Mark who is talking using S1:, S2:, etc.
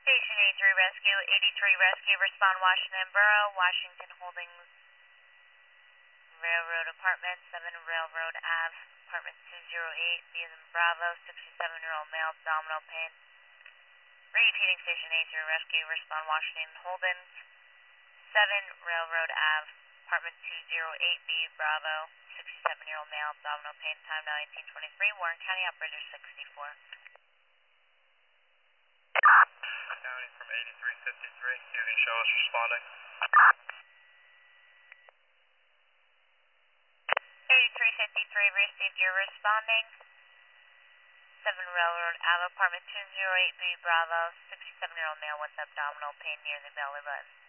S1: Station 83 Rescue, 83 Rescue, respond Washington Borough, Washington Holdings, Railroad Apartment, 7 Railroad Ave, Apartment 208, B as in Bravo, 67-year-old male, abdominal pain. Repeating Station 83 Rescue, respond Washington Holdings, 7 Railroad Ave, Apartment 208B, Bravo, 67-year-old male, abdominal pain, time now 1823, Warren County, operator 64.
S2: County from 8353, you can show us responding.
S1: 8353, received your responding. 7 Railroad Ave, Apartment 208B, Bravo, 67-year-old male with abdominal pain near the belly button.